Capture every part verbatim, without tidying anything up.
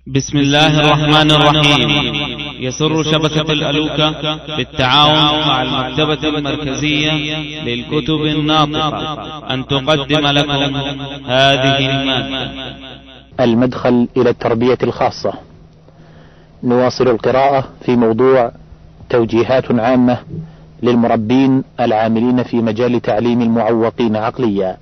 بسم الله الرحمن الرحيم. يسر شبكة الألوكة بالتعاون مع المكتبة المركزية للكتب الناطقة أن تقدم لكم هذه المادة. المدخل إلى التربية الخاصة. نواصل القراءة في موضوع توجيهات عامة للمربين العاملين في مجال تعليم المعوقين عقليا.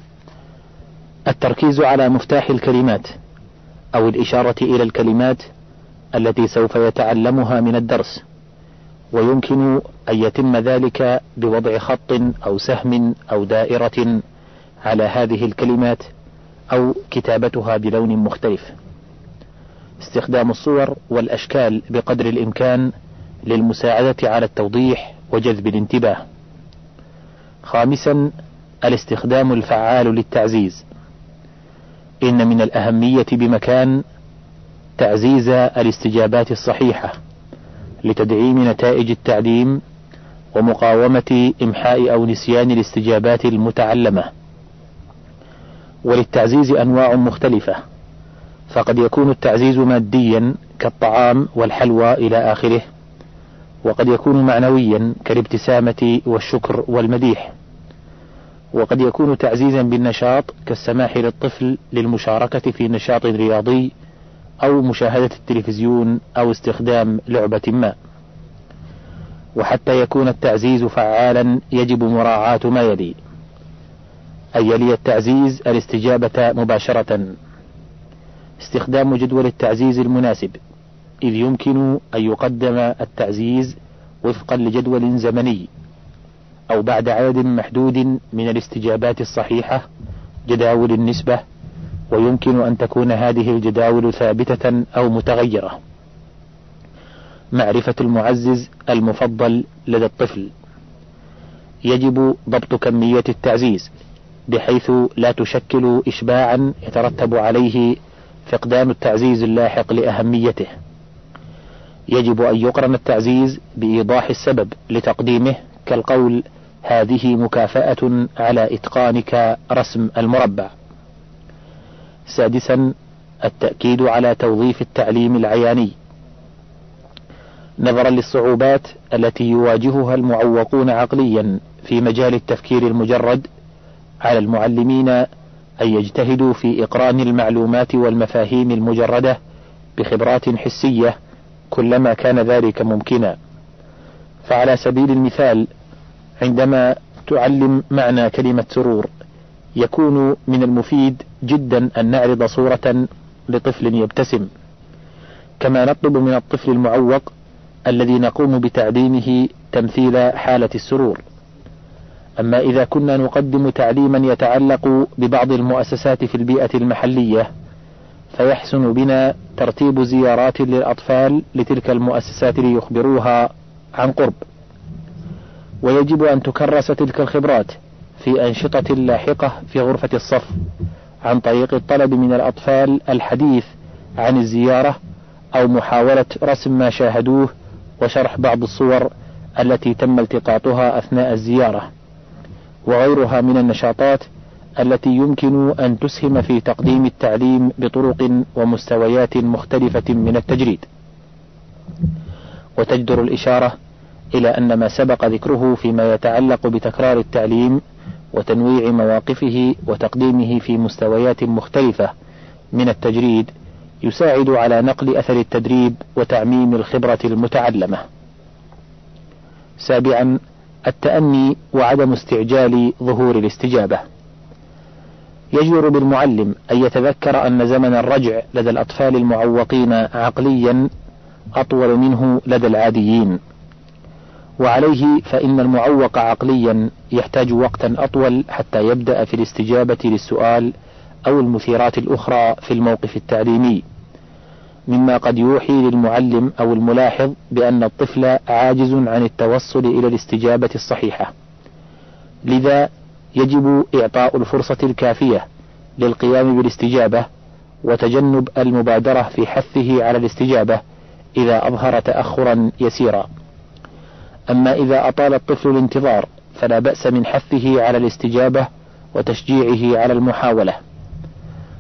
التركيز على مفتاح الكلمات أو الإشارة إلى الكلمات التي سوف يتعلمها من الدرس، ويمكن أن يتم ذلك بوضع خط أو سهم أو دائرة على هذه الكلمات أو كتابتها بلون مختلف. استخدام الصور والأشكال بقدر الإمكان للمساعدة على التوضيح وجذب الانتباه. خامسا، الاستخدام الفعال للتعزيز. إن من الأهمية بمكان تعزيز الاستجابات الصحيحة لتدعيم نتائج التعليم ومقاومة إمحاء أو نسيان الاستجابات المتعلمة. وللتعزيز أنواع مختلفة، فقد يكون التعزيز ماديا كالطعام والحلوى إلى آخره، وقد يكون معنويا كالابتسامة والشكر والمديح، وقد يكون تعزيزا بالنشاط كالسماح للطفل للمشاركة في نشاط رياضي أو مشاهدة التلفزيون أو استخدام لعبة ما. وحتى يكون التعزيز فعالا يجب مراعاة ما يلي: أن يلي التعزيز الاستجابة مباشرة، استخدام جدول التعزيز المناسب، إذ يمكن أن يقدم التعزيز وفقا لجدول زمني أو بعد عدد محدود من الاستجابات الصحيحة، جداول النسبة، ويمكن أن تكون هذه الجداول ثابتة أو متغيرة. معرفة المعزز المفضل لدى الطفل. يجب ضبط كمية التعزيز بحيث لا تشكل إشباعا يترتب عليه فقدان التعزيز اللاحق لأهميته. يجب أن يقرن التعزيز بإيضاح السبب لتقديمه، كالقول: هذه مكافأة على إتقانك رسم المربع. سادسا، التأكيد على توظيف التعليم العياني. نظرا للصعوبات التي يواجهها المعوقون عقليا في مجال التفكير المجرد، على المعلمين أن يجتهدوا في إقران المعلومات والمفاهيم المجردة بخبرات حسية كلما كان ذلك ممكنا. فعلى سبيل المثال، عندما تعلم معنى كلمة سرور، يكون من المفيد جدا أن نعرض صورة لطفل يبتسم، كما نطلب من الطفل المعوق الذي نقوم بتعليمه تمثيل حالة السرور. أما إذا كنا نقدم تعليما يتعلق ببعض المؤسسات في البيئة المحلية، فيحسن بنا ترتيب زيارات للأطفال لتلك المؤسسات ليخبروها عن قرب. ويجب أن تكرس تلك الخبرات في أنشطة لاحقة في غرفة الصف، عن طريق الطلب من الأطفال الحديث عن الزيارة أو محاولة رسم ما شاهدوه وشرح بعض الصور التي تم التقاطها أثناء الزيارة، وغيرها من النشاطات التي يمكن أن تسهم في تقديم التعليم بطرق ومستويات مختلفة من التجريد. وتجدر الإشارة إلى أن ما سبق ذكره فيما يتعلق بتكرار التعليم وتنويع مواقفه وتقديمه في مستويات مختلفة من التجريد يساعد على نقل أثر التدريب وتعميم الخبرة المتعلمة. سابعا، التأني وعدم استعجال ظهور الاستجابة. يجدر بالمعلم أن يتذكر أن زمن الرجع لدى الأطفال المعوقين عقليا أطول منه لدى العاديين، وعليه فإن المعوق عقليا يحتاج وقتا أطول حتى يبدأ في الاستجابة للسؤال أو المثيرات الأخرى في الموقف التعليمي، مما قد يوحي للمعلم أو الملاحظ بأن الطفل عاجز عن التوصل إلى الاستجابة الصحيحة. لذا يجب إعطاء الفرصة الكافية للقيام بالاستجابة، وتجنب المبادرة في حثه على الاستجابة إذا أظهر تأخرا يسيرا. أما إذا أطال الطفل الانتظار، فلا بأس من حثه على الاستجابة وتشجيعه على المحاولة.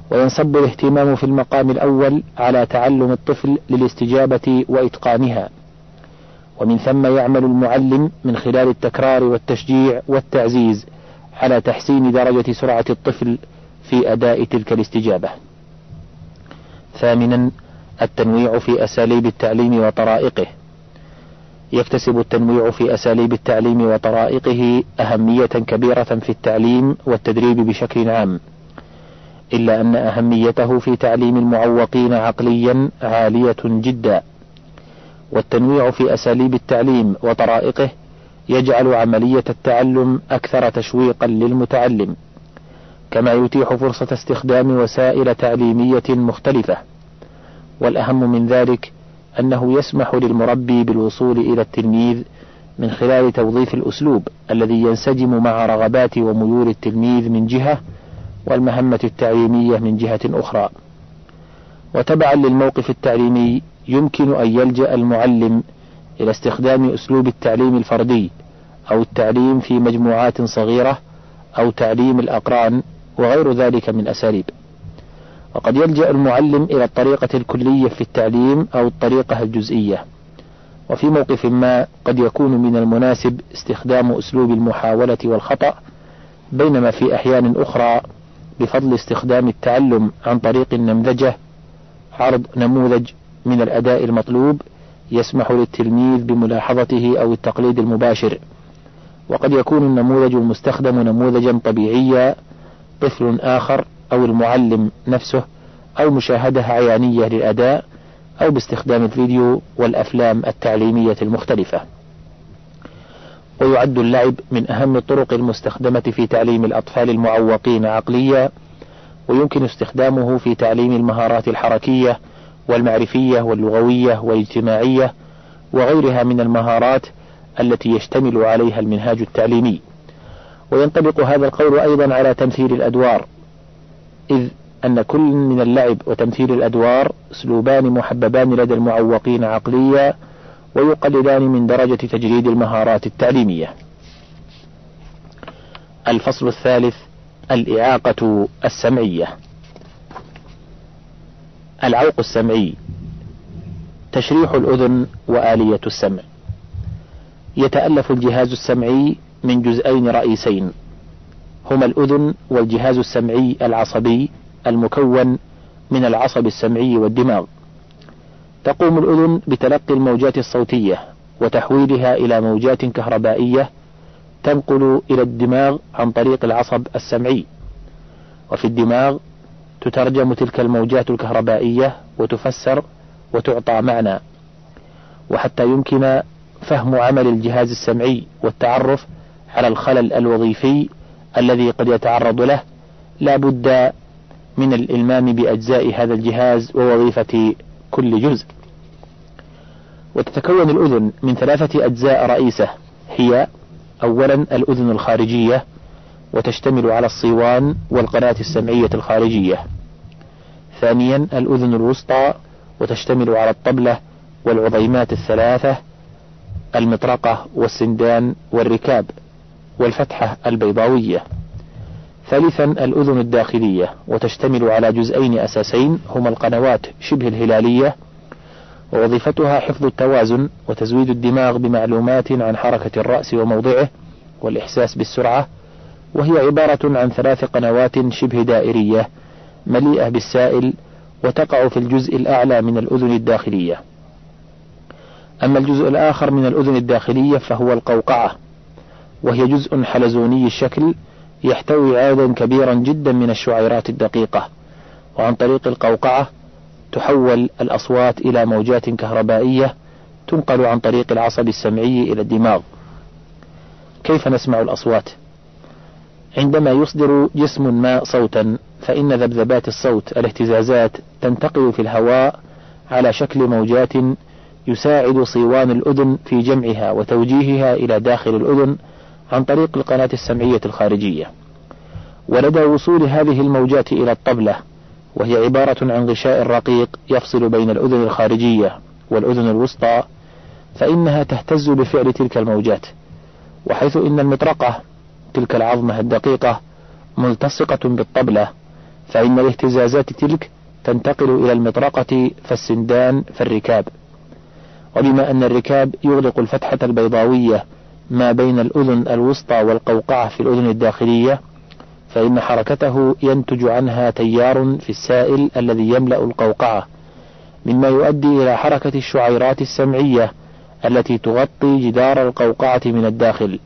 وينصب الاهتمام في المقام الأول على تعلم الطفل للاستجابة وإتقانها، ومن ثم يعمل المعلم من خلال التكرار والتشجيع والتعزيز على تحسين درجة سرعة الطفل في أداء تلك الاستجابة. ثامنا، التنويع في أساليب التعليم وطرائقه. يكتسب التنويع في أساليب التعليم وطرائقه أهمية كبيرة في التعليم والتدريب بشكل عام، إلا أن أهميته في تعليم المعوقين عقليا عالية جدا. والتنويع في أساليب التعليم وطرائقه يجعل عملية التعلم أكثر تشويقا للمتعلم، كما يتيح فرصة استخدام وسائل تعليمية مختلفة. والأهم من ذلك أنه يسمح للمربي بالوصول إلى التلميذ من خلال توظيف الأسلوب الذي ينسجم مع رغبات وميول التلميذ من جهة، والمهمة التعليمية من جهة أخرى. وتبعا للموقف التعليمي يمكن أن يلجأ المعلم إلى استخدام أسلوب التعليم الفردي، أو التعليم في مجموعات صغيرة، أو تعليم الأقران، وغير ذلك من أساليب. وقد يلجأ المعلم إلى الطريقة الكلية في التعليم أو الطريقة الجزئية. وفي موقف ما قد يكون من المناسب استخدام أسلوب المحاولة والخطأ، بينما في أحيان أخرى بفضل استخدام التعلم عن طريق النمذجة عرض نموذج من الأداء المطلوب يسمح للتلميذ بملاحظته أو التقليد المباشر. وقد يكون النموذج المستخدم نموذجا طبيعيا طفل آخر أو المعلم نفسه، أو مشاهدة عيانية للأداء، أو باستخدام الفيديو والأفلام التعليمية المختلفة. ويعد اللعب من أهم الطرق المستخدمة في تعليم الأطفال المعوقين عقليا، ويمكن استخدامه في تعليم المهارات الحركية والمعرفية واللغوية والاجتماعية وغيرها من المهارات التي يشتمل عليها المنهاج التعليمي. وينطبق هذا القول أيضا على تمثيل الأدوار، إذ أن كل من اللعب وتمثيل الأدوار أسلوبان محببان لدى المعوقين عقليا، ويقللان من درجة تجريد المهارات التعليمية. الفصل الثالث، الإعاقة السمعية. العوق السمعي تشريح الأذن وآلية السمع. يتألف الجهاز السمعي من جزئين رئيسين، هما الأذن والجهاز السمعي العصبي المكون من العصب السمعي والدماغ. تقوم الأذن بتلقي الموجات الصوتية وتحويلها إلى موجات كهربائية تنقل إلى الدماغ عن طريق العصب السمعي، وفي الدماغ تترجم تلك الموجات الكهربائية وتفسر وتعطى معنى. وحتى يمكن فهم عمل الجهاز السمعي والتعرف على الخلل الوظيفي الذي قد يتعرض له، لا بد من الإلمام بأجزاء هذا الجهاز ووظيفة كل جزء. وتتكون الأذن من ثلاثة أجزاء رئيسة، هي أولا الأذن الخارجية، وتشتمل على الصيوان والقناة السمعية الخارجية. ثانيا الأذن الوسطى، وتشتمل على الطبلة والعظيمات الثلاثة، المطرقة والسندان والركاب والفتحة البيضاوية. ثالثا الأذن الداخلية، وتشتمل على جزئين أساسين هما القنوات شبه الهلالية، ووظيفتها حفظ التوازن وتزويد الدماغ بمعلومات عن حركة الرأس وموضعه والإحساس بالسرعة، وهي عبارة عن ثلاث قنوات شبه دائرية مليئة بالسائل، وتقع في الجزء الأعلى من الأذن الداخلية. أما الجزء الآخر من الأذن الداخلية فهو القوقعة، وهي جزء حلزوني الشكل يحتوي عددا كبيرا جدا من الشعيرات الدقيقة، وعن طريق القوقعة تحول الأصوات إلى موجات كهربائية تنقل عن طريق العصب السمعي إلى الدماغ. كيف نسمع الأصوات؟ عندما يصدر جسم ما صوتا، فإن ذبذبات الصوت الاهتزازات تنتقل في الهواء على شكل موجات يساعد صيوان الأذن في جمعها وتوجيهها إلى داخل الأذن عن طريق القناة السمعية الخارجية. ولدى وصول هذه الموجات إلى الطبلة، وهي عبارة عن غشاء رقيق يفصل بين الأذن الخارجية والأذن الوسطى، فإنها تهتز بفعل تلك الموجات، وحيث إن المطرقة تلك العظمة الدقيقة ملتصقة بالطبلة، فإن الاهتزازات تلك تنتقل إلى المطرقة فالسندان فالركاب. وبما أن الركاب يغلق الفتحة البيضاوية ما بين الأذن الوسطى والقوقعة في الأذن الداخلية، فإن حركته ينتج عنها تيار في السائل الذي يملأ القوقعة، مما يؤدي إلى حركة الشعيرات السمعية التي تغطي جدار القوقعة من الداخل.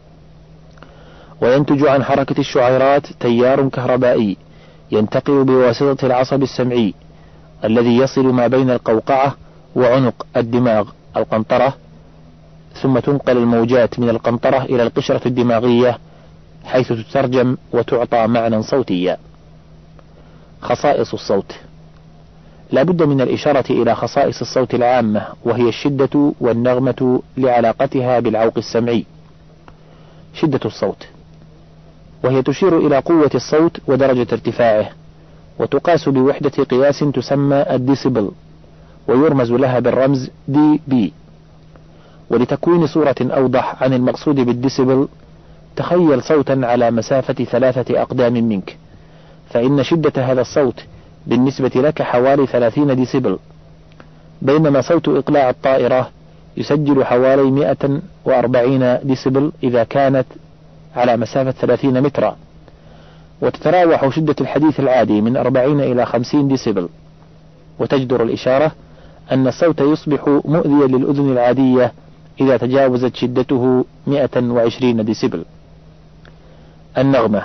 وينتج عن حركة الشعيرات تيار كهربائي ينتقل بواسطة العصب السمعي الذي يصل ما بين القوقعة وعنق الدماغ القنطرة، ثم تنقل الموجات من القنطرة إلى القشرة الدماغية حيث تترجم وتعطى معنى صوتيا. خصائص الصوت. لا بد من الإشارة إلى خصائص الصوت العامة، وهي الشدة والنغمة لعلاقتها بالعوق السمعي. شدة الصوت، وهي تشير إلى قوة الصوت ودرجة ارتفاعه، وتقاس بوحدة قياس تسمى الديسيبل، ويرمز لها بالرمز دي بي. ولتكوين صورة أوضح عن المقصود بالديسيبل، تخيل صوتا على مسافة ثلاثة أقدام منك، فإن شدة هذا الصوت بالنسبة لك حوالي ثلاثين ديسيبل، بينما صوت إقلاع الطائرة يسجل حوالي مئة وأربعين ديسيبل إذا كانت على مسافة ثلاثين مترا. وتتراوح شدة الحديث العادي من أربعين إلى خمسين ديسيبل. وتجدر الإشارة أن الصوت يصبح مؤذيا للأذن العادية إذا تجاوزت شدته مئة وعشرين ديسيبل. النغمة،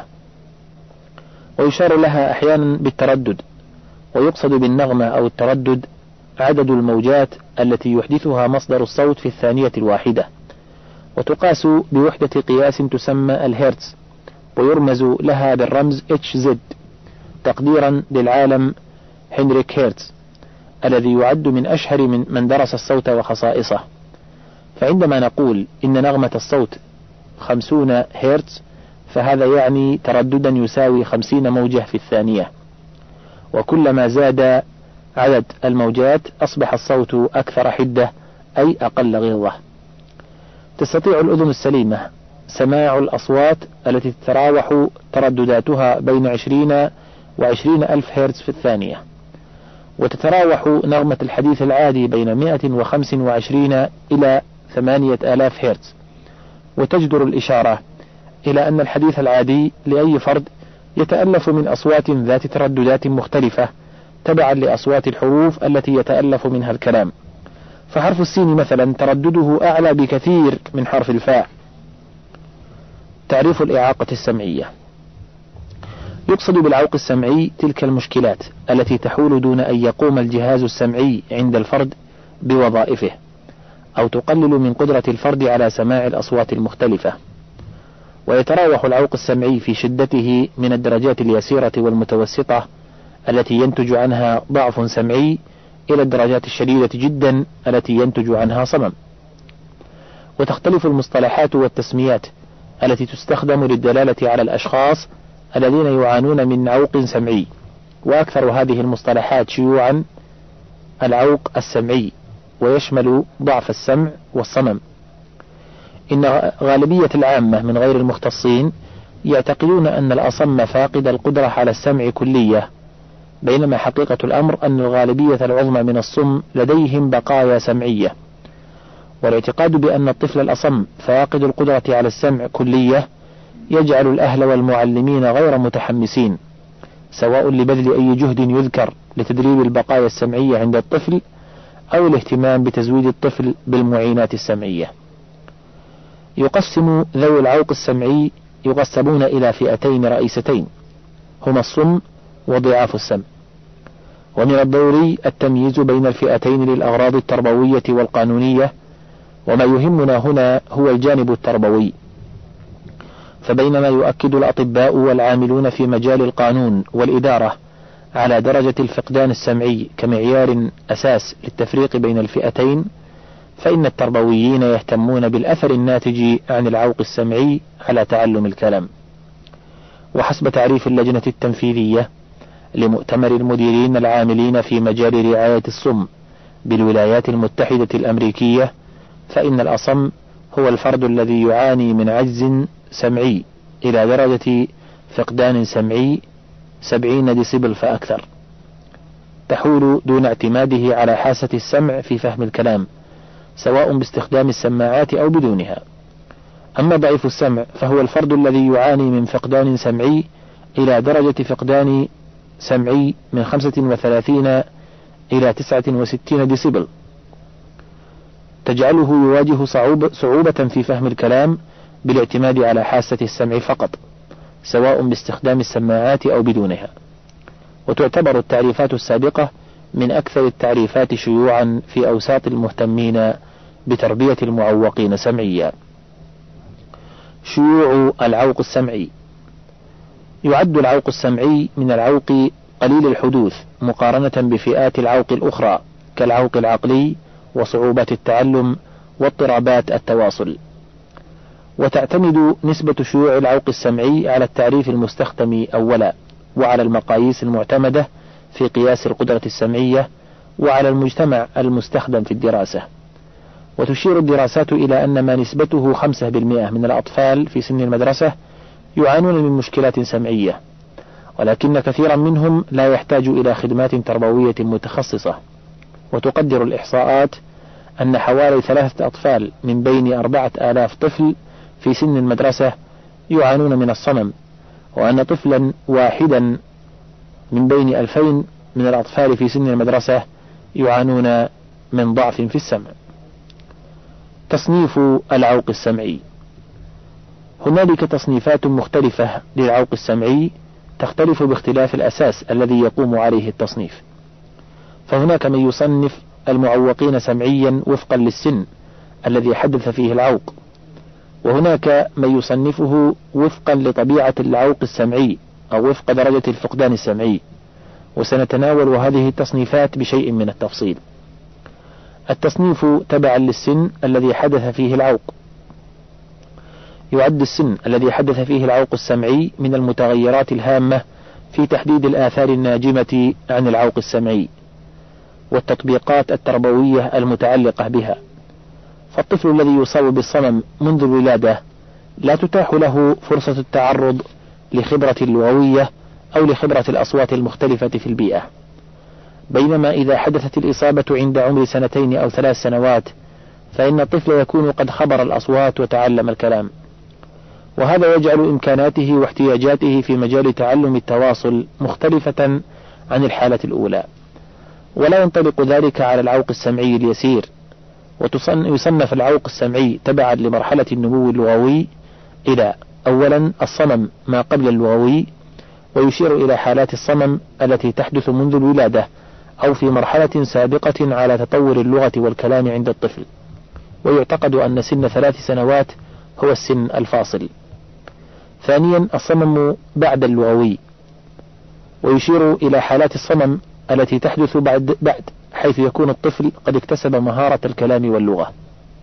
ويشار لها أحيانا بالتردد، ويقصد بالنغمة أو التردد عدد الموجات التي يحدثها مصدر الصوت في الثانية الواحدة، وتقاس بوحدة قياس تسمى الهيرتز، ويرمز لها بالرمز إتش زد تقديرا للعالم هنريك هيرتز الذي يعد من أشهر من من درس الصوت وخصائصه. فعندما نقول إن نغمة الصوت خمسون هيرتز، فهذا يعني ترددا يساوي خمسين موجة في الثانية، وكلما زاد عدد الموجات أصبح الصوت أكثر حدة أي أقل غلظة. تستطيع الأذن السليمة سماع الأصوات التي تتراوح تردداتها بين عشرين وعشرين ألف هرتز في الثانية، وتتراوح نغمة الحديث العادي بين مئة وخمس وعشرين إلى ثمانية آلاف هرتز. وتجدر الإشارة إلى أن الحديث العادي لأي فرد يتألف من أصوات ذات ترددات مختلفة تبعا لأصوات الحروف التي يتألف منها الكلام، فحرف السين مثلا تردده أعلى بكثير من حرف الفاء. تعريف الإعاقة السمعية. يقصد بالعوق السمعي تلك المشكلات التي تحول دون أن يقوم الجهاز السمعي عند الفرد بوظائفه، أو تقلل من قدرة الفرد على سماع الأصوات المختلفة. ويتراوح العوق السمعي في شدته من الدرجات اليسيرة والمتوسطة التي ينتج عنها ضعف سمعي إلى الدرجات الشديدة جدا التي ينتج عنها صمم. وتختلف المصطلحات والتسميات التي تستخدم للدلالة على الأشخاص الذين يعانون من عوق سمعي، وأكثر هذه المصطلحات شيوعا العوق السمعي، ويشمل ضعف السمع والصمم. إن غالبية العامة من غير المختصين يعتقدون أن الأصم فاقد القدرة على السمع كلية، بينما حقيقة الأمر أن الغالبية العظمى من الصم لديهم بقايا سمعية. والاعتقاد بأن الطفل الأصم فاقد القدرة على السمع كلية يجعل الأهل والمعلمين غير متحمسين، سواء لبذل أي جهد يذكر لتدريب البقايا السمعية عند الطفل أو الاهتمام بتزويد الطفل بالمعينات السمعية. يقسم ذوي العوق السمعي يقسمون إلى فئتين رئيستين، هما الصم وضعاف السمع. ومن الضروري التمييز بين الفئتين للأغراض التربوية والقانونية، وما يهمنا هنا هو الجانب التربوي. فبينما يؤكد الأطباء والعاملون في مجال القانون والإدارة على درجة الفقدان السمعي كمعيار أساس للتفريق بين الفئتين، فإن التربويين يهتمون بالأثر الناتج عن العوق السمعي على تعلم الكلام. وحسب تعريف اللجنة التنفيذية لمؤتمر المديرين العاملين في مجال رعاية الصم بالولايات المتحدة الأمريكية، فإن الأصم هو الفرد الذي يعاني من عجز سمعي إلى درجة فقدان سمعي سبعين ديسيبل فأكثر، تحول دون اعتماده على حاسة السمع في فهم الكلام، سواء باستخدام السماعات أو بدونها. أما ضعيف السمع فهو الفرد الذي يعاني من فقدان سمعي إلى درجة فقدان سمعي من خمسة وثلاثين إلى تسعة وستين ديسيبل، تجعله يواجه صعوبة في فهم الكلام بالاعتماد على حاسة السمع فقط، سواء باستخدام السماعات أو بدونها. وتعتبر التعريفات السابقة من أكثر التعريفات شيوعا في أوساط المهتمين بتربية المعوقين سمعيا. شيوع العوق السمعي. يعد العوق السمعي من العوق قليل الحدوث مقارنة بفئات العوق الأخرى كالعوق العقلي وصعوبات التعلم واضطرابات التواصل. وتعتمد نسبة شيوع العوق السمعي على التعريف المستخدم أولا، وعلى المقاييس المعتمدة في قياس القدرة السمعية، وعلى المجتمع المستخدم في الدراسة. وتشير الدراسات إلى أن ما نسبته خمسة بالمئة من الأطفال في سن المدرسة يعانون من مشكلات سمعية، ولكن كثيرا منهم لا يحتاج إلى خدمات تربوية متخصصة. وتقدر الإحصاءات أن حوالي ثلاثة أطفال من بين أربعة آلاف طفل في سن المدرسة يعانون من الصمم، وأن طفلا واحدا من بين ألفين من الأطفال في سن المدرسة يعانون من ضعف في السمع. تصنيف العوق السمعي. هنالك تصنيفات مختلفة للعوق السمعي تختلف باختلاف الأساس الذي يقوم عليه التصنيف. فهناك من يصنف المعوقين سمعيا وفقا للسن الذي حدث فيه العوق، وهناك من يصنفه وفقا لطبيعة العوق السمعي أو وفق درجة الفقدان السمعي، وسنتناول هذه التصنيفات بشيء من التفصيل. التصنيف تبعا للسن الذي حدث فيه العوق. يعد السن الذي حدث فيه العوق السمعي من المتغيرات الهامة في تحديد الآثار الناجمة عن العوق السمعي والتطبيقات التربوية المتعلقة بها. فالطفل الذي يصاب بالصمم منذ الولادة لا تتاح له فرصة التعرض لخبرة اللغوية أو لخبرة الأصوات المختلفة في البيئة، بينما إذا حدثت الإصابة عند عمر سنتين أو ثلاث سنوات فإن الطفل يكون قد خبر الأصوات وتعلم الكلام، وهذا يجعل إمكاناته واحتياجاته في مجال تعلم التواصل مختلفة عن الحالة الأولى. ولا ينطبق ذلك على العوق السمعي اليسير. ويصنف العوق السمعي تبعا لمرحلة النمو اللغوي إلى أولا الصمم ما قبل اللغوي، ويشير إلى حالات الصمم التي تحدث منذ الولادة أو في مرحلة سابقة على تطور اللغة والكلام عند الطفل. ويعتقد أن سن ثلاث سنوات هو السن الفاصل. ثانيا الصمم بعد اللغوي، ويشير إلى حالات الصمم التي تحدث بعد بعد حيث يكون الطفل قد اكتسب مهارة الكلام واللغة.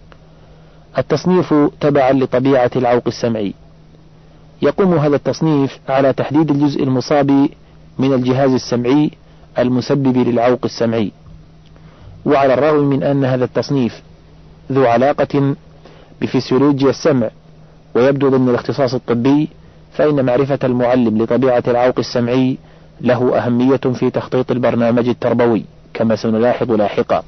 التصنيف تبعا لطبيعة العوق السمعي. يقوم هذا التصنيف على تحديد الجزء المصاب من الجهاز السمعي المسبب للعوق السمعي. وعلى الرغم من أن هذا التصنيف ذو علاقة بفسيولوجيا السمع ويبدو ضمن الاختصاص الطبي، فإن معرفة المعلم لطبيعة العوق السمعي له أهمية في تخطيط البرنامج التربوي كما سنلاحظ لاحقا.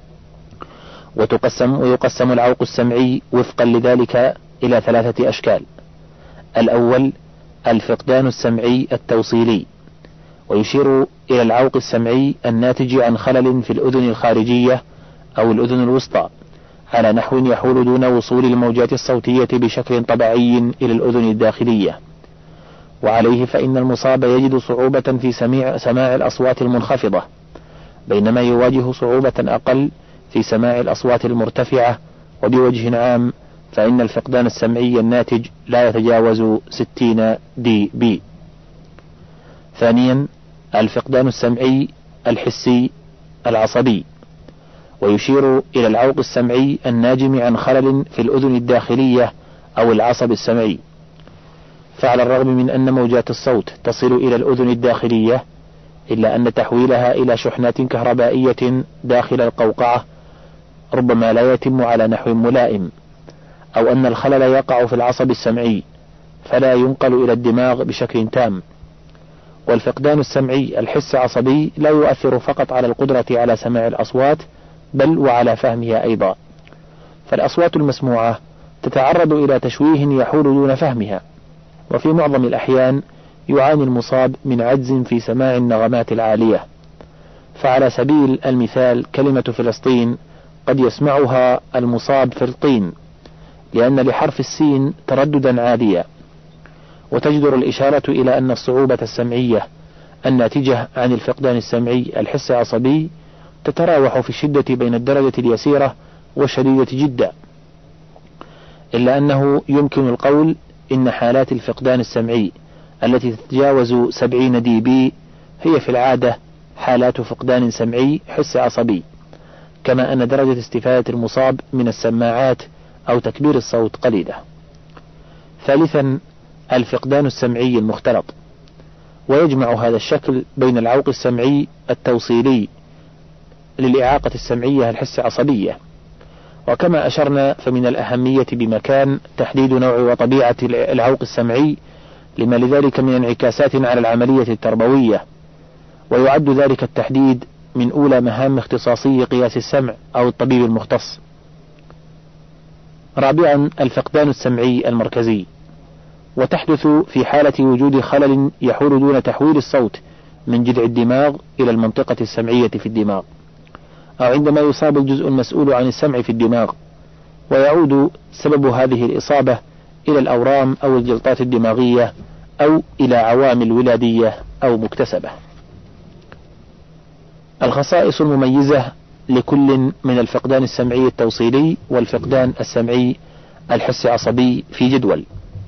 وتقسم ويقسم العوق السمعي وفقا لذلك إلى ثلاثة أشكال. الأول الفقدان السمعي التوصيلي، ويشير إلى العوق السمعي الناتج عن خلل في الأذن الخارجية أو الأذن الوسطى على نحو يحول دون وصول الموجات الصوتية بشكل طبيعي إلى الأذن الداخلية. وعليه فإن المصاب يجد صعوبة في سماع, سماع الأصوات المنخفضة، بينما يواجه صعوبة أقل في سماع الأصوات المرتفعة. وبوجه عام فإن الفقدان السمعي الناتج لا يتجاوز ستين دي بي. ثانيا الفقدان السمعي الحسي العصبي، ويشير إلى العوق السمعي الناجم عن خلل في الأذن الداخلية أو العصب السمعي. فعلى الرغم من أن موجات الصوت تصل إلى الأذن الداخلية، إلا أن تحويلها إلى شحنات كهربائية داخل القوقعة ربما لا يتم على نحو ملائم، أو أن الخلل يقع في العصب السمعي فلا ينقل إلى الدماغ بشكل تام. والفقدان السمعي الحس عصبي لا يؤثر فقط على القدرة على سماع الأصوات بل وعلى فهمها أيضا، فالأصوات المسموعة تتعرض إلى تشويه يحول دون فهمها، وفي معظم الأحيان يعاني المصاب من عجز في سماع النغمات العالية. فعلى سبيل المثال كلمة فلسطين قد يسمعها المصاب فلطين لأن لحرف السين ترددا عاليا، وتجدر الإشارة إلى أن الصعوبة السمعية الناتجة عن الفقدان السمعي الحس عصبي تتراوح في الشدة بين الدرجة اليسيرة والشديدة جدا، إلا أنه يمكن القول إن حالات الفقدان السمعي التي تتجاوز سبعين دي بي هي في العادة حالات فقدان سمعي حس عصبي، كما أن درجة استفادة المصاب من السماعات أو تكبير الصوت قليلة. ثالثا الفقدان السمعي المختلط، ويجمع هذا الشكل بين العوق السمعي التوصيلي للإعاقة السمعية الحس عصبية، وكما أشرنا فمن الأهمية بمكان تحديد نوع وطبيعة العوق السمعي لما لذلك من انعكاسات على العملية التربوية، ويعد ذلك التحديد من أولى مهام اختصاصي قياس السمع أو الطبيب المختص. رابعا الفقدان السمعي المركزي، وتحدث في حالة وجود خلل يحول دون تحويل الصوت من جذع الدماغ إلى المنطقة السمعية في الدماغ، أو عندما يصاب الجزء المسؤول عن السمع في الدماغ، ويعود سبب هذه الإصابة إلى الأورام أو الجلطات الدماغية أو إلى عوامل ولادية أو مكتسبة. الخصائص المميزة لكل من الفقدان السمعي التوصيلي والفقدان السمعي الحس عصبي في جدول.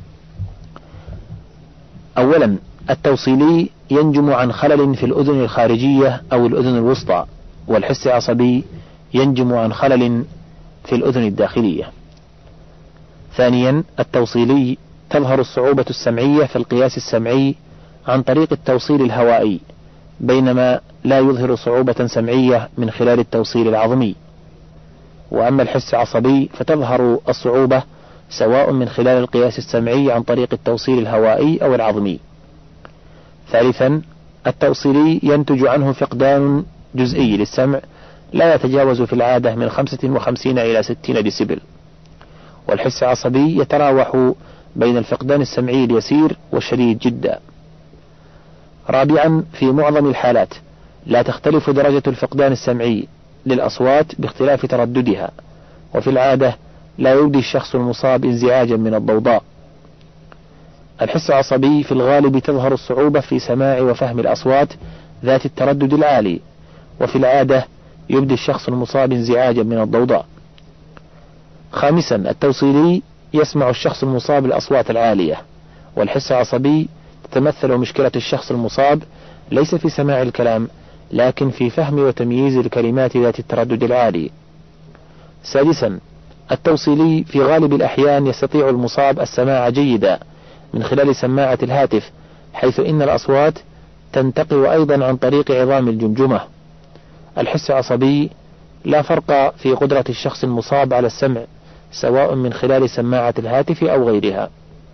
أولا التوصيلي ينجم عن خلل في الأذن الخارجية أو الأذن الوسطى، والحس عصبي ينجم عن خلل في الأذن الداخلية. ثانيا التوصيلي تظهر الصعوبة السمعية في القياس السمعي عن طريق التوصيل الهوائي، بينما لا يظهر صعوبة سمعية من خلال التوصيل العظمي. وأما الحس عصبي فتظهر الصعوبة سواء من خلال القياس السمعي عن طريق التوصيل الهوائي أو العظمي. ثالثا التوصيلي ينتج عنه فقدان جزئي للسمع لا يتجاوز في العادة من خمسة وخمسين إلى ستين ديسيبل، والحس العصبي يتراوح بين الفقدان السمعي اليسير والشديد جدا. رابعا في معظم الحالات لا تختلف درجة الفقدان السمعي للأصوات باختلاف ترددها، وفي العادة لا يبدي الشخص المصاب انزعاجا من الضوضاء. الحس العصبي في الغالب تظهر الصعوبة في سماع وفهم الأصوات ذات التردد العالي، وفي العادة يبدي الشخص المصاب انزعاجا من الضوضاء. خامسا التوصيلي يسمع الشخص المصاب الأصوات العالية، والحس العصبي تتمثل مشكلة الشخص المصاب ليس في سماع الكلام لكن في فهم وتمييز الكلمات ذات التردد العالي. سادسا التوصيلي في غالب الأحيان يستطيع المصاب السماع جيدا من خلال سماعة الهاتف، حيث إن الأصوات تنتقل أيضا عن طريق عظام الجمجمة. الحس العصبي لا فرق في قدرة الشخص المصاب على السمع سواء من خلال سماعة الهاتف أو غيرها.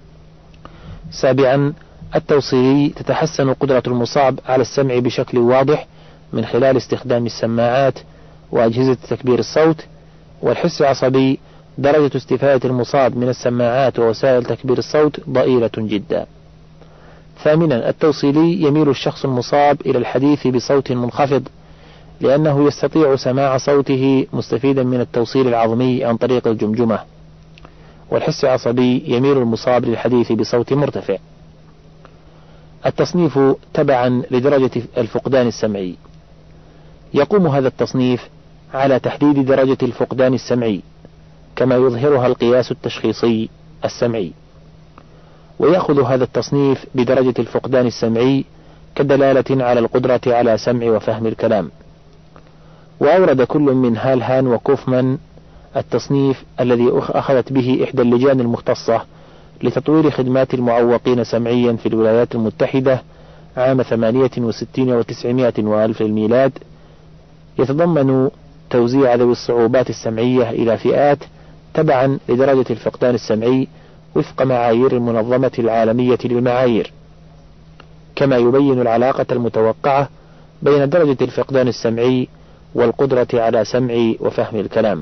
سابعا التوصيلي تتحسن قدرة المصاب على السمع بشكل واضح من خلال استخدام السماعات وأجهزة تكبير الصوت، والحس العصبي درجة استفادة المصاب من السماعات ووسائل تكبير الصوت ضئيلة جدا. ثامنا التوصيلي يميل الشخص المصاب إلى الحديث بصوت منخفض لأنه يستطيع سماع صوته مستفيدا من التوصيل العظمي عن طريق الجمجمة، والحس العصبي يميل المصاب للحديث بصوت مرتفع. التصنيف تبعا لدرجة الفقدان السمعي. يقوم هذا التصنيف على تحديد درجة الفقدان السمعي كما يظهرها القياس التشخيصي السمعي، ويأخذ هذا التصنيف بدرجة الفقدان السمعي كدلالة على القدرة على سمع وفهم الكلام. وأورد كل من هالهان وكوفمان التصنيف الذي أخذت به إحدى اللجان المختصة لتطوير خدمات المعوقين سمعيا في الولايات المتحدة عام ثمانية وستين وتسعمائة وألف الميلاد، يتضمن توزيع ذوي الصعوبات السمعية إلى فئات تبعا لدرجة الفقدان السمعي وفق معايير المنظمة العالمية للمعايير. كما يبين العلاقة المتوقعة بين درجة الفقدان السمعي والقدرة على سمع وفهم الكلام.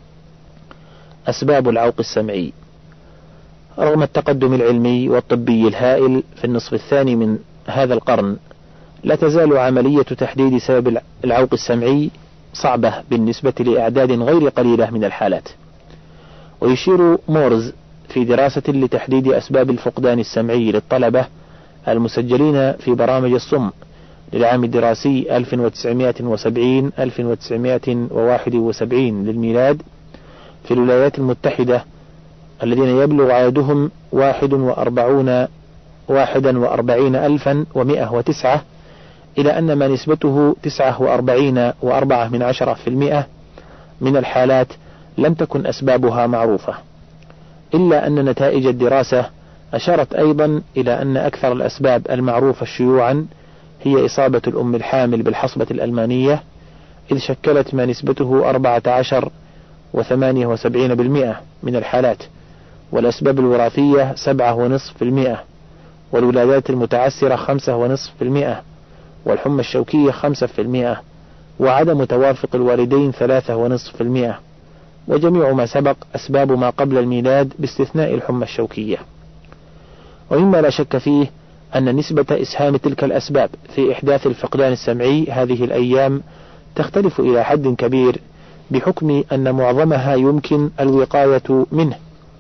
أسباب العوق السمعي. رغم التقدم العلمي والطبي الهائل في النصف الثاني من هذا القرن، لا تزال عملية تحديد سبب العوق السمعي صعبة بالنسبة لأعداد غير قليلة من الحالات. ويشير مورز في دراسة لتحديد أسباب الفقدان السمعي للطلبة المسجلين في برامج الصم للعام الدراسي ألف وتسعمائة وسبعين ألف وتسعمائة وواحد وسبعين للميلاد في الولايات المتحدة، الذين يبلغ عددهم واحد وأربعون واحدا وأربعين ألفا ومئة وتسعة، إلى أن ما نسبته تسعة وأربعين وأربعة من عشرة في المئة من الحالات لم تكن أسبابها معروفة، إلا أن نتائج الدراسة أشارت أيضا إلى أن أكثر الأسباب المعروفة شيوعا هي إصابة الأم الحامل بالحصبة الألمانية، إذ شكلت ما نسبته أربعة عشر وثمانية وسبعين بالمئة من الحالات، والأسباب الوراثية سبعة ونصف في المئة، والولادات المتعسرة خمسة ونصف في المئة، والحمى الشوكية خمسة في المئة، وعدم توافق الوالدين ثلاثة ونصف في المئة، وجميع ما سبق أسباب ما قبل الميلاد باستثناء الحمى الشوكية. ومما لا شك فيه أن نسبة إسهام تلك الأسباب في إحداث الفقدان السمعي هذه الأيام تختلف إلى حد كبير، بحكم أن معظمها يمكن الوقاية منه.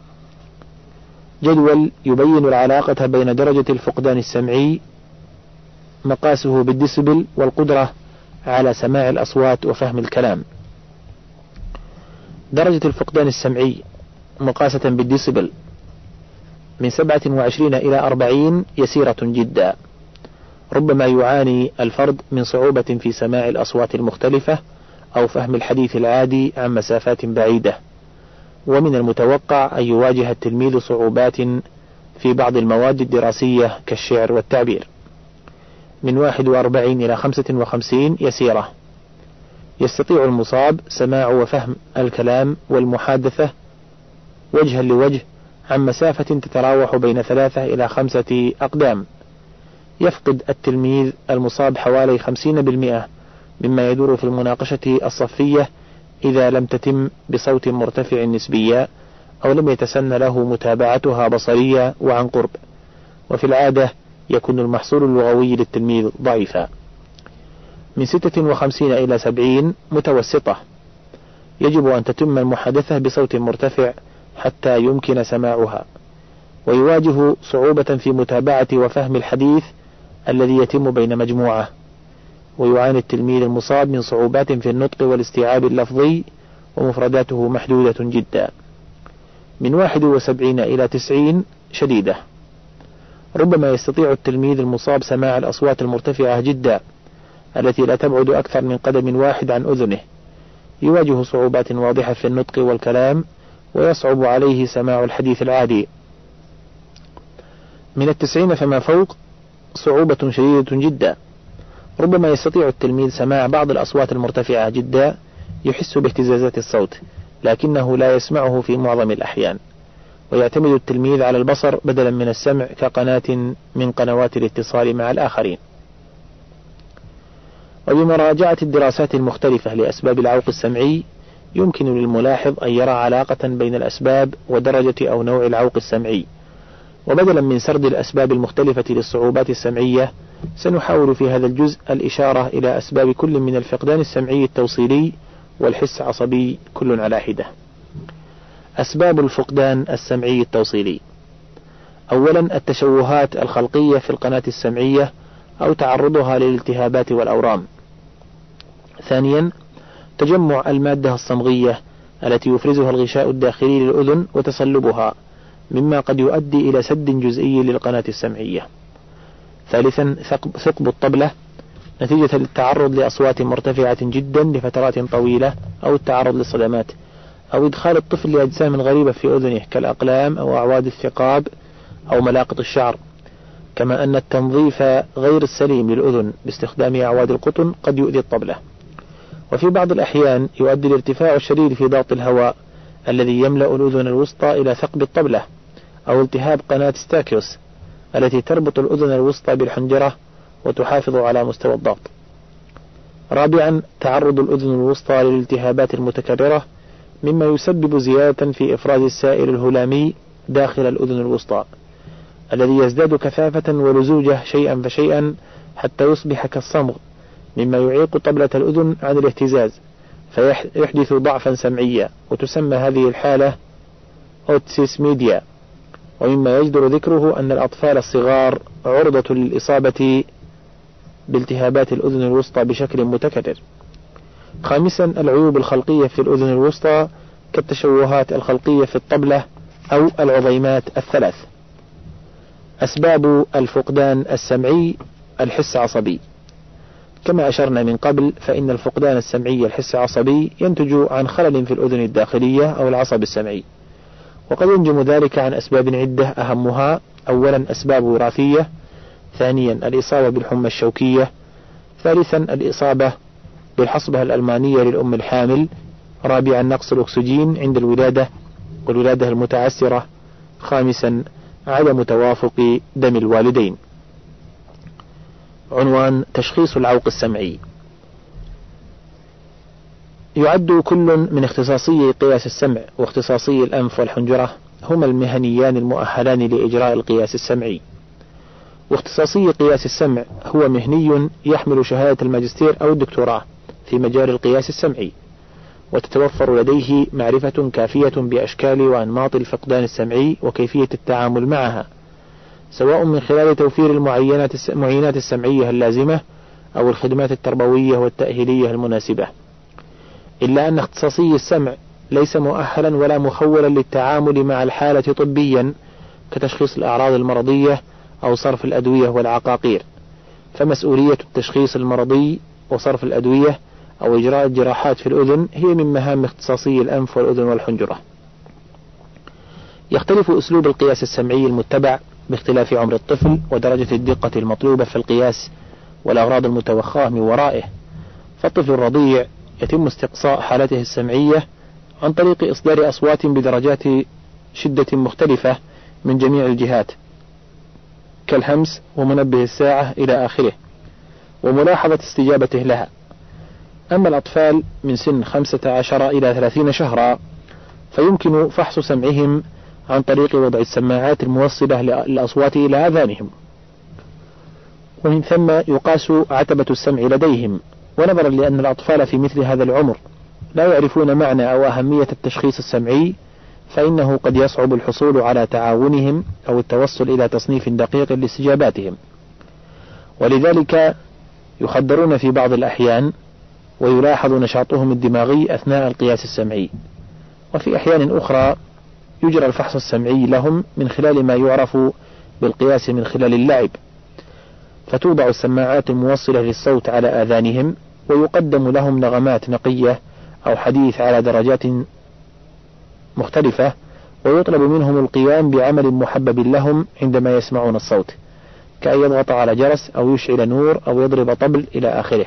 جدول يبين العلاقة بين درجة الفقدان السمعي مقاسه بالديسبل والقدرة على سماع الأصوات وفهم الكلام. درجة الفقدان السمعي مقاسة بالديسبل من سبعة وعشرين إلى أربعين يسيرة جدا. ربما يعاني الفرد من صعوبة في سماع الأصوات المختلفة أو فهم الحديث العادي عن مسافات بعيدة، ومن المتوقع أن يواجه التلميذ صعوبات في بعض المواد الدراسية كالشعر والتعبير. من واحد وأربعين إلى خمسة وخمسين يسيرة. يستطيع المصاب سماع وفهم الكلام والمحادثة وجها لوجه عن مسافة تتراوح بين ثلاثة إلى خمسة أقدام. يفقد التلميذ المصاب حوالي خمسين بالمئة مما يدور في المناقشة الصفية إذا لم تتم بصوت مرتفع نسبيا أو لم يتسن له متابعتها بصرية وعن قرب، وفي العادة يكون المحصول اللغوي للتلميذ ضعيفا. من ستة وخمسين إلى سبعين متوسطة. يجب أن تتم المحادثة بصوت مرتفع حتى يمكن سماعها، ويواجه صعوبة في متابعة وفهم الحديث الذي يتم بين مجموعة. ويعاني التلميذ المصاب من صعوبات في النطق والاستيعاب اللفظي ومفرداته محدودة جدا. من واحد وسبعين إلى تسعين شديدة. ربما يستطيع التلميذ المصاب سماع الأصوات المرتفعة جدا التي لا تبعد أكثر من قدم واحد عن أذنه. يواجه صعوبات واضحة في النطق والكلام، ويصعب عليه سماع الحديث العادي. من التسعين فما فوق صعوبة شديدة جدا. ربما يستطيع التلميذ سماع بعض الأصوات المرتفعة جدا، يحس باهتزازات الصوت لكنه لا يسمعه في معظم الأحيان. ويعتمد التلميذ على البصر بدلا من السمع كقناة من قنوات الاتصال مع الآخرين. وبمراجعة الدراسات المختلفة لأسباب العوق السمعي يمكن للملاحظ أن يرى علاقة بين الأسباب ودرجة أو نوع العوق السمعي. وبدلا من سرد الأسباب المختلفة للصعوبات السمعية، سنحاول في هذا الجزء الإشارة إلى أسباب كل من الفقدان السمعي التوصيلي والحس عصبي كل على حدة. أسباب الفقدان السمعي التوصيلي: أولا التشوهات الخلقية في القناة السمعية أو تعرضها للالتهابات والأورام. ثانيا تجمع المادة الصمغية التي يفرزها الغشاء الداخلي للأذن وتصلبها، مما قد يؤدي إلى سد جزئي للقناة السمعية. ثالثا ثقب الطبلة نتيجة للتعرض لأصوات مرتفعة جدا لفترات طويلة أو التعرض للصدمات، أو إدخال الطفل لأجسام غريبة في أذنه كالأقلام أو أعواد الثقاب أو ملاقط الشعر. كما أن التنظيف غير السليم للأذن باستخدام أعواد القطن قد يؤذي الطبلة. وفي بعض الأحيان يؤدي الارتفاع الشديد في ضغط الهواء الذي يملأ الأذن الوسطى إلى ثقب الطبلة أو التهاب قناة ستاكيوس التي تربط الأذن الوسطى بالحنجرة وتحافظ على مستوى الضغط. رابعا تعرض الأذن الوسطى للالتهابات المتكررة مما يسبب زيادة في إفراز السائل الهلامي داخل الأذن الوسطى الذي يزداد كثافة ولزوجه شيئا فشيئا حتى يصبح كالصمغ مما يعيق طبلة الأذن عن الاهتزاز فيحدث ضعفا سمعيا، وتسمى هذه الحالة أوتسيس ميديا. ومما يجدر ذكره أن الأطفال الصغار عرضة للإصابة بالتهابات الأذن الوسطى بشكل متكرر. خامسا العيوب الخلقية في الأذن الوسطى كالتشوهات الخلقية في الطبلة أو العظيمات الثلاث. أسباب الفقدان السمعي الحس عصبي. كما أشرنا من قبل فإن الفقدان السمعي الحس عصبي ينتج عن خلل في الأذن الداخلية أو العصب السمعي، وقد ينجم ذلك عن أسباب عدة أهمها: أولا أسباب وراثية، ثانيا الإصابة بالحمى الشوكية، ثالثا الإصابة بالحصبة الألمانية للأم الحامل، رابعا نقص الأكسجين عند الولادة والولادة المتعسرة، خامسا عدم توافق دم الوالدين. عنوان تشخيص العوق السمعي. يعد كل من اختصاصي قياس السمع واختصاصي الأنف والحنجرة هما المهنيان المؤهلان لإجراء القياس السمعي. واختصاصي قياس السمع هو مهني يحمل شهادة الماجستير أو الدكتوراه في مجال القياس السمعي، وتتوفر لديه معرفة كافية بأشكال وأنماط الفقدان السمعي وكيفية التعامل معها، سواء من خلال توفير المعينات السمعية اللازمة أو الخدمات التربوية والتأهيلية المناسبة. إلا أن اختصاصي السمع ليس مؤهلا ولا مخولا للتعامل مع الحالة طبيا كتشخيص الأعراض المرضية أو صرف الأدوية والعقاقير، فمسؤولية التشخيص المرضي وصرف الأدوية أو إجراء الجراحات في الأذن هي من مهام اختصاصي الأنف والأذن والحنجرة. يختلف أسلوب القياس السمعي المتبع باختلاف عمر الطفل ودرجة الدقة المطلوبة في القياس والأغراض المتوخاة من ورائه. فالطفل الرضيع يتم استقصاء حالته السمعية عن طريق إصدار أصوات بدرجات شدة مختلفة من جميع الجهات كالهمس ومنبه الساعة إلى آخره، وملاحظة استجابته لها. أما الأطفال من سن خمسة عشر إلى ثلاثين شهرا فيمكن فحص سمعهم عن طريق وضع السماعات الموصلة للأصوات إلى آذانهم، ومن ثم يقاس عتبة السمع لديهم. ونظرا لأن الأطفال في مثل هذا العمر لا يعرفون معنى أو أهمية التشخيص السمعي، فإنه قد يصعب الحصول على تعاونهم أو التوصل إلى تصنيف دقيق لاستجاباتهم، ولذلك يخدرون في بعض الأحيان ويلاحظ نشاطهم الدماغي أثناء القياس السمعي. وفي أحيان أخرى يجرى الفحص السمعي لهم من خلال ما يعرف بالقياس من خلال اللعب، فتوضع السماعات الموصلة للصوت على آذانهم ويقدم لهم نغمات نقية أو حديث على درجات مختلفة، ويطلب منهم القيام بعمل محبب لهم عندما يسمعون الصوت، كأن يضغط على جرس أو يشعل نور أو يضرب طبل إلى آخره.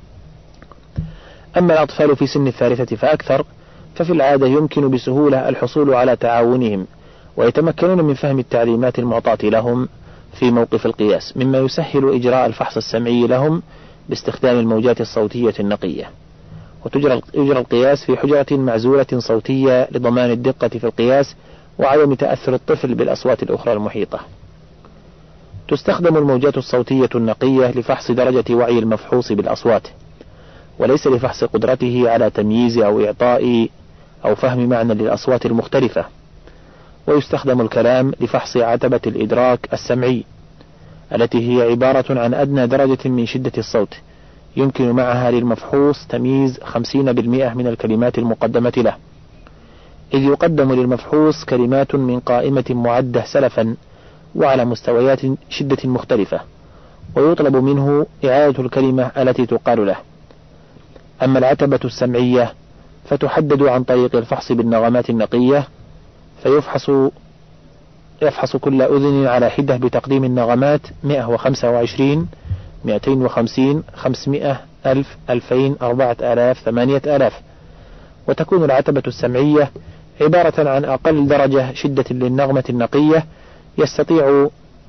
أما الأطفال في سن الثالثة فأكثر ففي العادة يمكن بسهولة الحصول على تعاونهم ويتمكنون من فهم التعليمات المعطاة لهم في موقف القياس، مما يسهل إجراء الفحص السمعي لهم باستخدام الموجات الصوتية النقية. وتجرى القياس في حجرة معزولة صوتية لضمان الدقة في القياس وعدم تأثر الطفل بالأصوات الأخرى المحيطة. تستخدم الموجات الصوتية النقية لفحص درجة وعي المفحوص بالأصوات، وليس لفحص قدرته على تمييز أو إعطاء أو فهم معنى للأصوات المختلفة. ويستخدم الكلام لفحص عتبة الإدراك السمعي التي هي عبارة عن أدنى درجة من شدة الصوت يمكن معها للمفحوص تمييز خمسين بالمئة من الكلمات المقدمة له، إذ يقدم للمفحوص كلمات من قائمة معدة سلفا وعلى مستويات شدة مختلفة، ويطلب منه إعادة الكلمة التي تقال له. أما العتبة السمعية فتحدد عن طريق الفحص بالنغمات النقية، فيفحص يفحص كل أذن على حدة بتقديم النغمات مئة وخمسة وعشرين، مئتين وخمسين، خمسمائة، ألف، ألفين، أربعة آلاف، ثمانية آلاف. وتكون العتبة السمعية عبارة عن أقل درجة شدة للنغمة النقية يستطيع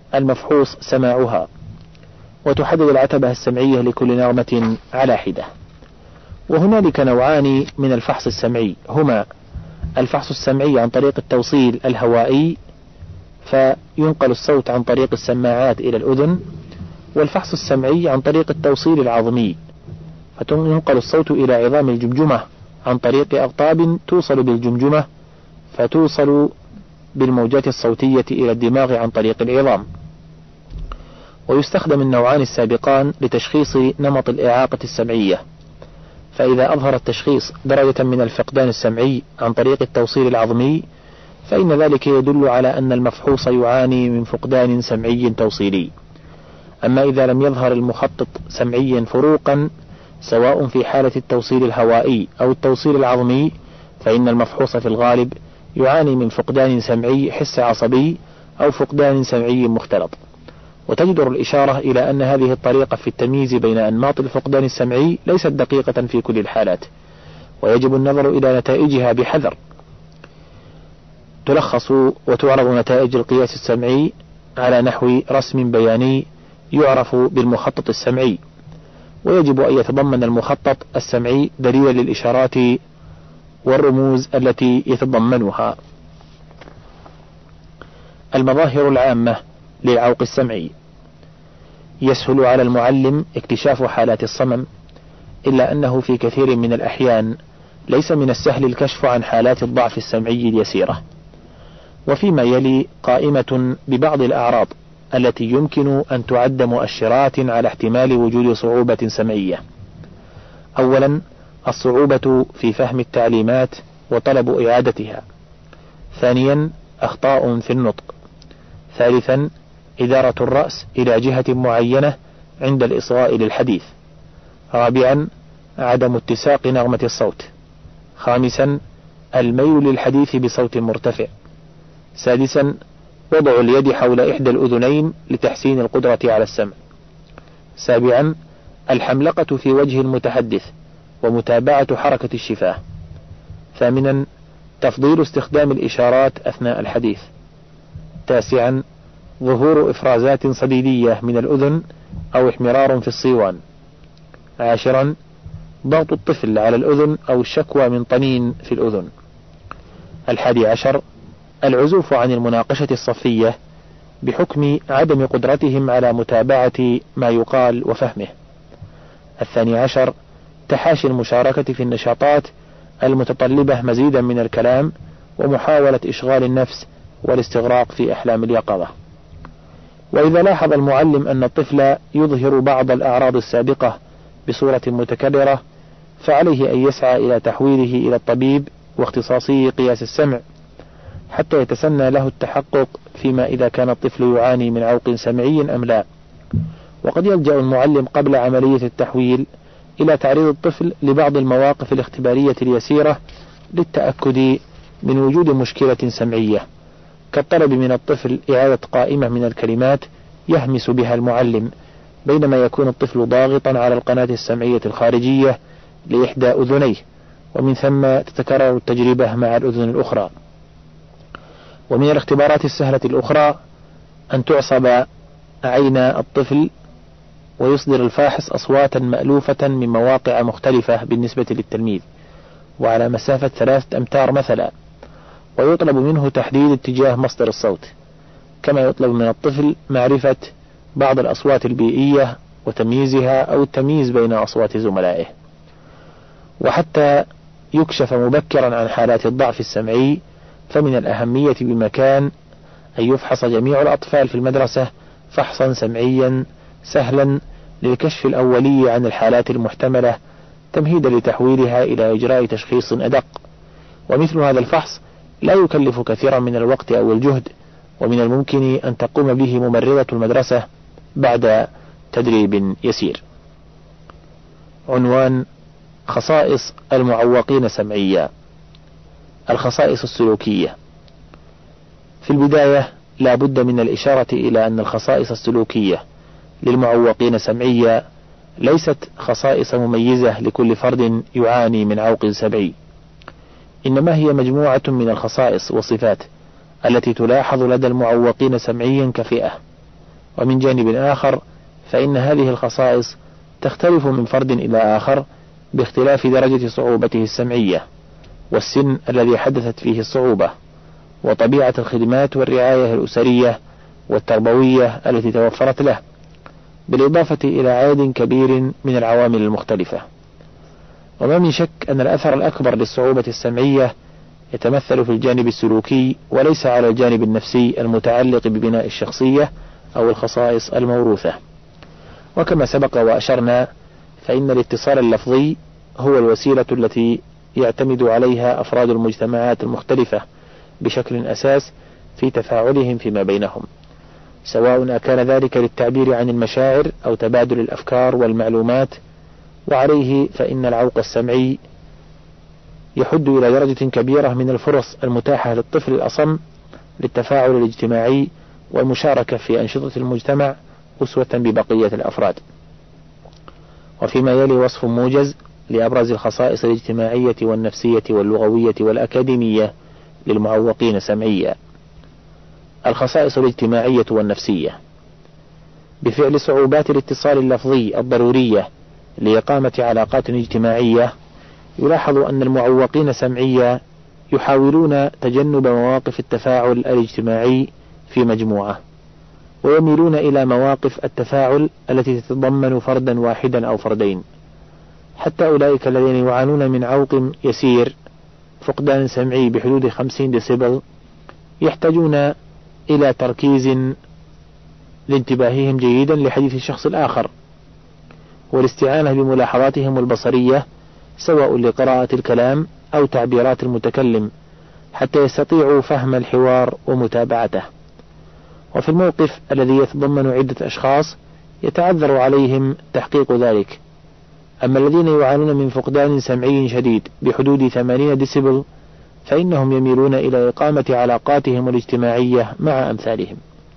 المفحوص سماعها، وتحدد العتبة السمعية لكل نغمة على حدة. وهنالك نوعان من الفحص السمعي، هما الفحص السمعي عن طريق التوصيل الهوائي فينقل الصوت عن طريق السماعات إلى الأذن، والفحص السمعي عن طريق التوصيل العظمي فينقل الصوت إلى عظام الجمجمة عن طريق أقطاب توصل بالجمجمة فتوصل بالموجات الصوتية إلى الدماغ عن طريق العظام. ويستخدم النوعان السابقان لتشخيص نمط الإعاقة السمعية، فإذا أظهر التشخيص درجة من الفقدان السمعي عن طريق التوصيل العظمي فإن ذلك يدل على أن المفحوص يعاني من فقدان سمعي توصيلي. أما إذا لم يظهر المخطط سمعيا فروقا سواء في حالة التوصيل الهوائي أو التوصيل العظمي فإن المفحوص في الغالب يعاني من فقدان سمعي حس عصبي أو فقدان سمعي مختلط. وتجدر الإشارة إلى أن هذه الطريقة في التمييز بين أنماط الفقدان السمعي ليست دقيقة في كل الحالات، ويجب النظر إلى نتائجها بحذر. تلخص وتعرض نتائج القياس السمعي على نحو رسم بياني يعرف بالمخطط السمعي، ويجب أن يتضمن المخطط السمعي دليلا للإشارات والرموز التي يتضمنها. المظاهر العامة للعوق السمعي: يسهل على المعلم اكتشاف حالات الصمم، إلا أنه في كثير من الأحيان ليس من السهل الكشف عن حالات الضعف السمعي اليسيرة. وفيما يلي قائمة ببعض الأعراض التي يمكن أن تعد مؤشرات على احتمال وجود صعوبة سمعية. أولا، الصعوبة في فهم التعليمات وطلب إعادتها. ثانيا، أخطاء في النطق. ثالثا، إدارة الرأس إلى جهة معينة عند الإصغاء للحديث. رابعا، عدم اتساق نغمة الصوت. خامسا، الميل للحديث بصوت مرتفع. سادسا، وضع اليد حول إحدى الأذنين لتحسين القدرة على السمع. سابعا، الحملقة في وجه المتحدث ومتابعة حركة الشفاه. ثامنا، تفضيل استخدام الإشارات أثناء الحديث. تاسعا، ظهور إفرازات صديدية من الأذن أو احمرار في الصيوان. عاشرا، ضغط الطفل على الأذن أو الشكوى من طنين في الأذن. الحادي عشر، العزوف عن المناقشة الصفية بحكم عدم قدرتهم على متابعة ما يقال وفهمه. الثاني عشر، تحاشي المشاركة في النشاطات المتطلبة مزيدا من الكلام ومحاولة إشغال النفس والاستغراق في أحلام اليقظة. وإذا لاحظ المعلم أن الطفل يظهر بعض الأعراض السابقة بصورة متكررة فعليه أن يسعى إلى تحويله إلى الطبيب واختصاصي قياس السمع حتى يتسنى له التحقق فيما إذا كان الطفل يعاني من عوق سمعي أم لا. وقد يلجأ المعلم قبل عملية التحويل إلى تعريض الطفل لبعض المواقف الاختبارية اليسيرة للتأكد من وجود مشكلة سمعية، كالطلب من الطفل إعادة قائمة من الكلمات يهمس بها المعلم بينما يكون الطفل ضاغطا على القناة السمعية الخارجية لإحدى أذنيه، ومن ثم تتكرر التجربة مع الأذن الأخرى. ومن الاختبارات السهلة الأخرى أن تعصب عين الطفل ويصدر الفاحص أصواتا مألوفة من مواقع مختلفة بالنسبة للتلميذ وعلى مسافة ثلاثة أمتار مثلا، ويطلب منه تحديد اتجاه مصدر الصوت، كما يطلب من الطفل معرفة بعض الأصوات البيئية وتمييزها أو التمييز بين أصوات زملائه. وحتى يكشف مبكرا عن حالات الضعف السمعي فمن الأهمية بمكان أن يفحص جميع الأطفال في المدرسة فحصا سمعيا سهلا للكشف الأولي عن الحالات المحتملة تمهيدا لتحويلها إلى إجراء تشخيص أدق. ومثل هذا الفحص لا يكلف كثيرا من الوقت أو الجهد، ومن الممكن أن تقوم به ممرضة المدرسة بعد تدريب يسير. عنوان: خصائص المعوقين سمعيا. الخصائص السلوكية. في البداية لا بد من الإشارة إلى أن الخصائص السلوكية للمعوقين سمعيا ليست خصائص مميزة لكل فرد يعاني من عوق سمعي، إنما هي مجموعة من الخصائص والصفات التي تلاحظ لدى المعوقين سمعيا كفئة. ومن جانب آخر فإن هذه الخصائص تختلف من فرد إلى آخر باختلاف درجة صعوبته السمعية، والسن الذي حدثت فيه الصعوبة، وطبيعة الخدمات والرعاية الأسرية والتربوية التي توفرت له، بالإضافة إلى عدد كبير من العوامل المختلفة. وما من شك أن الأثر الأكبر للصعوبة السمعية يتمثل في الجانب السلوكي وليس على الجانب النفسي المتعلق ببناء الشخصية أو الخصائص الموروثة. وكما سبق وأشرنا فإن الاتصال اللفظي هو الوسيلة التي يعتمد عليها أفراد المجتمعات المختلفة بشكل أساس في تفاعلهم فيما بينهم، سواء كان ذلك للتعبير عن المشاعر أو تبادل الأفكار والمعلومات. وعليه فإن العوق السمعي يحد إلى درجة كبيرة من الفرص المتاحة للطفل الأصم للتفاعل الاجتماعي والمشاركة في أنشطة المجتمع أسوة ببقية الأفراد. وفيما يلي وصف موجز لأبرز الخصائص الاجتماعية والنفسية واللغوية والأكاديمية للمعوقين سمعيا. الخصائص الاجتماعية والنفسية: بفعل صعوبات الاتصال اللفظي الضرورية لإقامة علاقات اجتماعية، يلاحظ أن المعوقين سمعيا يحاولون تجنب مواقف التفاعل الاجتماعي في مجموعة، ويميلون إلى مواقف التفاعل التي تتضمن فردا واحدا أو فردين. حتى أولئك الذين يعانون من عوق يسير فقدان سمعي بحدود خمسين ديسيبل يحتاجون إلى تركيز لانتباههم جيدا لحديث الشخص الآخر والاستعانة بملاحظاتهم البصرية سواء لقراءة الكلام أو تعبيرات المتكلم حتى يستطيعوا فهم الحوار ومتابعته. وفي الموقف الذي يتضمن عدة أشخاص يتعذر عليهم تحقيق ذلك. أما الذين يعانون من فقدان سمعي شديد بحدود ثمانين ديسيبل فإنهم يميلون إلى إقامة علاقاتهم الاجتماعية مع أمثالهم.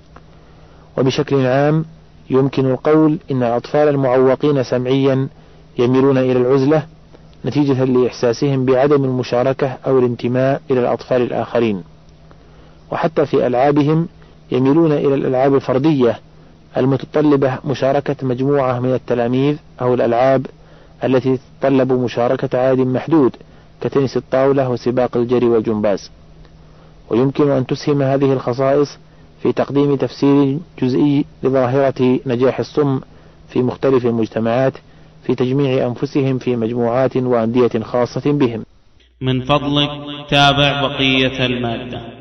وبشكل عام يمكن القول إن الأطفال المعوقين سمعيا يميلون إلى العزلة نتيجة لإحساسهم بعدم المشاركة أو الانتماء إلى الأطفال الآخرين. وحتى في ألعابهم يميلون إلى الألعاب الفردية المتطلبة مشاركة مجموعة من التلاميذ أو الألعاب التي تتطلب مشاركة عدد محدود كتنس الطاولة وسباق الجري والجمباز. ويمكن أن تسهم هذه الخصائص في تقديم تفسير جزئي لظاهرة نجاح الصم في مختلف المجتمعات في تجميع أنفسهم في مجموعات وأندية خاصة بهم. من فضلك تابع بقية المادة.